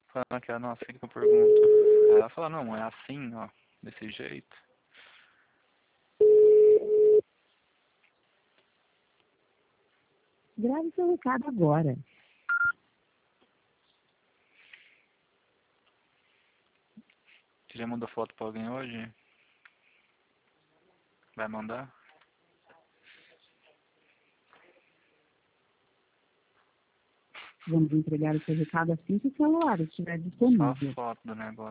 Falando que, nossa, o que eu pergunto? Aí ela fala, não, é assim, ó, desse jeito. Grave seu recado agora. Você já mandou foto pra alguém hoje? Vai mandar? Vamos entregar o seu recado assim que o celular estiver Só disponível. foto do negócio.